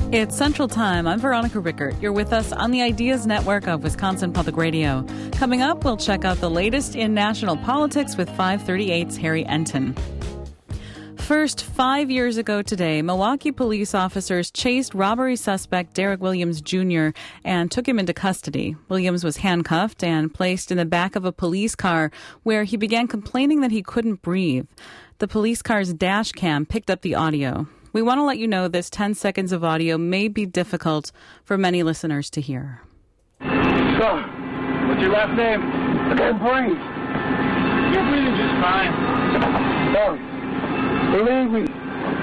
It's Central Time. I'm Veronica Rickert. You're with us on the Ideas Network of Wisconsin Public Radio. Coming up, we'll check out the latest in national politics with 538's Harry Enton. First, 5 years ago today, Milwaukee police officers chased robbery suspect Derek Williams Jr. and took him into custody. Williams was handcuffed and placed in the back of a police car where he began complaining that he couldn't breathe. The police car's dash cam picked up the audio. We want to let you know this 10 seconds of audio may be difficult for many listeners to hear. So, what's your last name? I can't breathe. You're breathing just fine. Sorry. Believe me.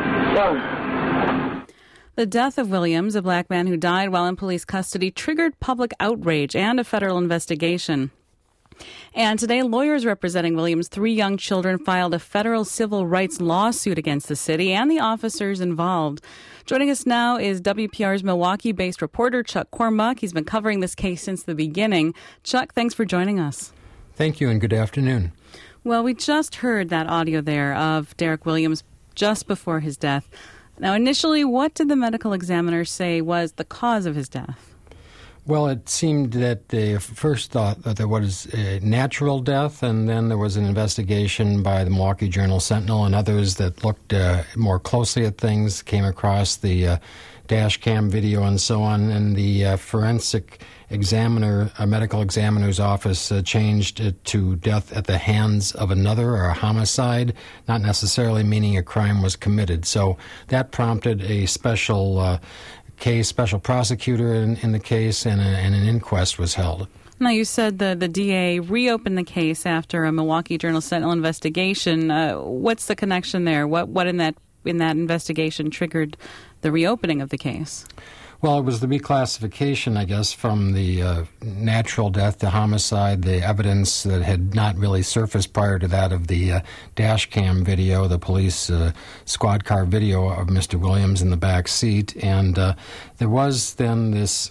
Sorry. The death of Williams, a black man who died while in police custody, triggered public outrage and a federal investigation. And today, lawyers representing Williams' 3 young children filed a federal civil rights lawsuit against the city and the officers involved. Joining us now is WPR's Milwaukee-based reporter Chuck Cornbuck. He's been covering this case since the beginning. Chuck, thanks for joining us. Thank you and good afternoon. Well, we just heard that audio there of Derek Williams just before his death. Now, initially, what did the medical examiner say was the cause of his death? Well, it seemed that they first thought that there was a natural death, and then there was an investigation by the Milwaukee Journal-Sentinel and others that looked more closely at things, came across the dash cam video and so on, and the forensic examiner, a medical examiner's office, changed it to death at the hands of another or a homicide, not necessarily meaning a crime was committed. So that prompted a special special prosecutor in the case, and an inquest was held. Now, you said the DA reopened the case after a Milwaukee Journal-Sentinel investigation. What's the connection there? What in that investigation triggered the reopening of the case? Well, it was the reclassification, I guess, from the natural death to homicide, the evidence that had not really surfaced prior to that of the dash cam video, the police squad car video of Mr. Williams in the back seat. And there was then this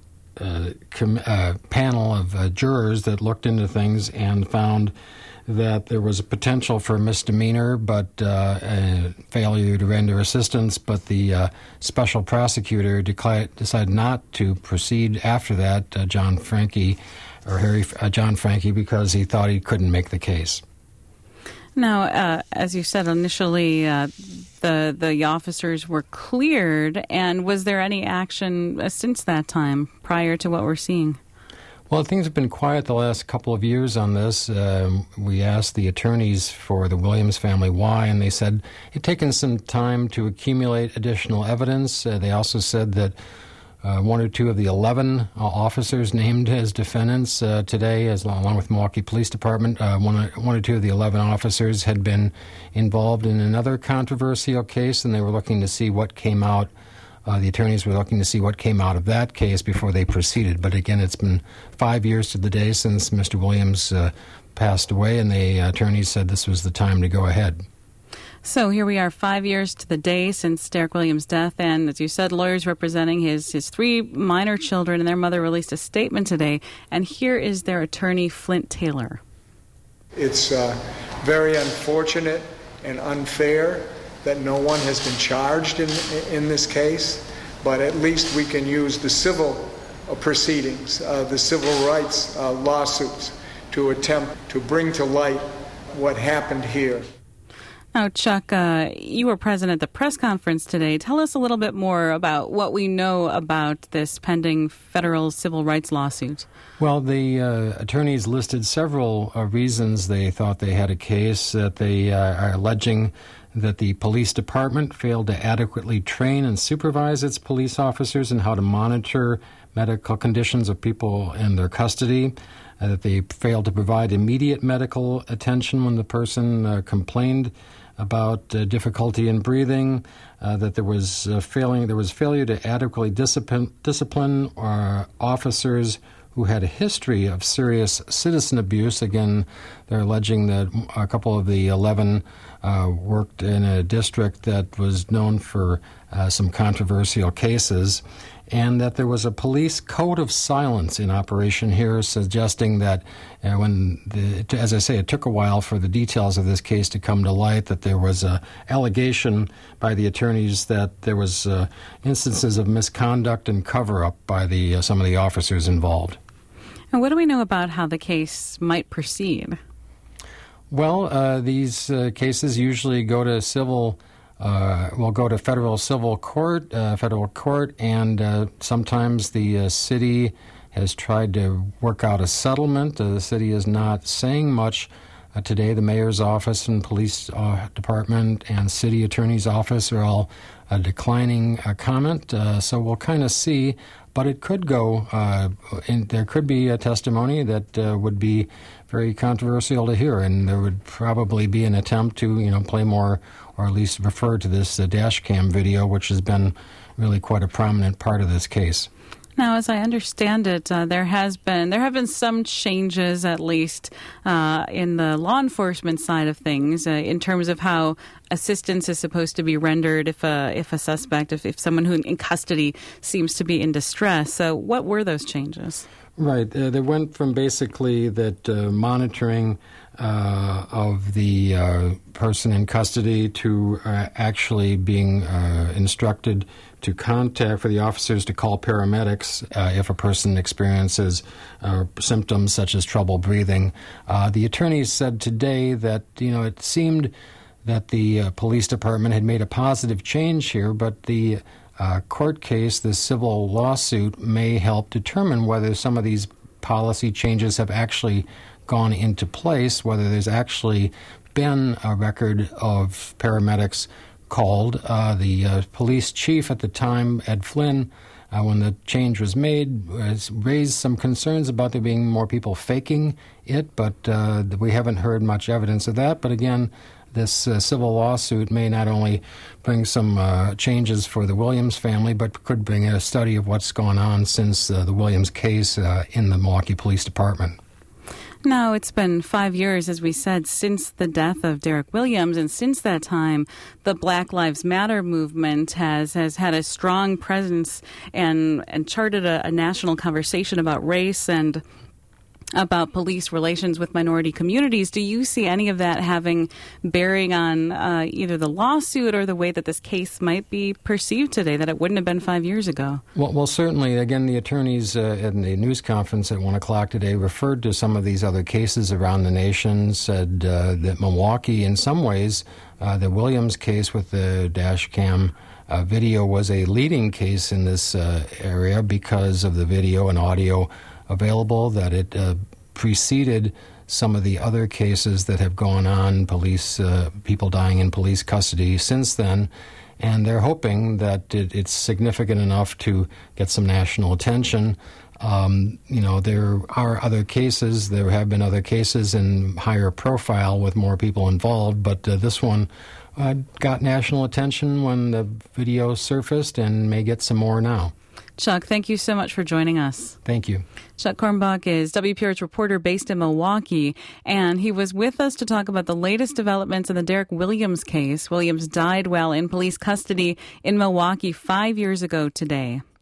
panel of jurors that looked into things and found that there was a potential for misdemeanor, but failure to render assistance. But the special prosecutor decided not to proceed after that, John Franke, because he thought he couldn't make the case. Now, as you said initially, the officers were cleared, and was there any action since that time prior to what we're seeing? Well, things have been quiet the last couple of years on this. We asked the attorneys for the Williams family why, and they said it had taken some time to accumulate additional evidence. They also said that 1 or 2 of the 11 officers named as defendants today, along with Milwaukee Police Department, 1 or 2 of the 11 officers had been involved in another controversial case, and they were looking to see what came out. The attorneys were looking to see what came out of that case before they proceeded. But again, it's been 5 years to the day since Mr. Williams passed away, and the attorneys said this was the time to go ahead. So here we are 5 years to the day since Derek Williams' death, and as you said, lawyers representing his 3 minor children and their mother released a statement today, and here is their attorney, Flint Taylor. It's very unfortunate and unfair that no one has been charged in this case, but at least we can use the civil proceedings, the civil rights lawsuits, to attempt to bring to light what happened here. Now, Chuck, you were present at the press conference today. Tell us a little bit more about what we know about this pending federal civil rights lawsuit. Well, the attorneys listed several reasons they thought they had a case, that they are alleging that the police department failed to adequately train and supervise its police officers in how to monitor medical conditions of people in their custody, that they failed to provide immediate medical attention when the person complained about difficulty in breathing, that there was failure to adequately discipline officers who had a history of serious citizen abuse. Again, they're alleging that a couple of the 11 worked in a district that was known for some controversial cases. and that there was a police code of silence in operation here, suggesting that as I say, it took a while for the details of this case to come to light, that there was an allegation by the attorneys that there was instances of misconduct and cover-up by some of the officers involved. And what do we know about how the case might proceed? Well, these cases usually go to federal civil court, and sometimes the city has tried to work out a settlement. The city is not saying much today. The mayor's office and police department and city attorney's office are all declining comment. So we'll kind of see. But it could go, there could be a testimony that would be very controversial to hear, and there would probably be an attempt to, play more, or at least refer to this dash cam video, which has been really quite a prominent part of this case. Now, as I understand it, there have been some changes, at least in the law enforcement side of things, in terms of how assistance is supposed to be rendered if a suspect, if someone who in custody seems to be in distress. So, what were those changes? Right. They went from basically that monitoring of the person in custody to actually being instructed to for the officers to call paramedics if a person experiences symptoms such as trouble breathing. The attorneys said today that, it seemed that the police department had made a positive change here, but the court case, the civil lawsuit, may help determine whether some of these policy changes have actually gone into place, whether there's actually been a record of paramedics called. The police chief at the time, Ed Flynn, when the change was made, raised some concerns about there being more people faking it, but we haven't heard much evidence of that. But again, this civil lawsuit may not only bring some changes for the Williams family, but could bring a study of what's gone on since the Williams case in the Milwaukee Police Department. Now, it's been 5 years, as we said, since the death of Derek Williams, and since that time, the Black Lives Matter movement has had a strong presence and charted a national conversation about race and about police relations with minority communities. Do you see any of that having bearing on either the lawsuit or the way that this case might be perceived today, that it wouldn't have been 5 years ago? Well, certainly. Again, the attorneys in the news conference at 1 o'clock today referred to some of these other cases around the nation, said that Milwaukee, in some ways, the Williams case with the dash cam video was a leading case in this area because of the video and audio available, that it preceded some of the other cases that have gone on, people dying in police custody since then, and they're hoping that it's significant enough to get some national attention. There are other cases, there have been other cases in higher profile with more people involved, but this one got national attention when the video surfaced and may get some more now. Chuck, thank you so much for joining us. Thank you. Chuck Kornbach is WPR's reporter based in Milwaukee, and he was with us to talk about the latest developments in the Derek Williams case. Williams died while in police custody in Milwaukee 5 years ago today.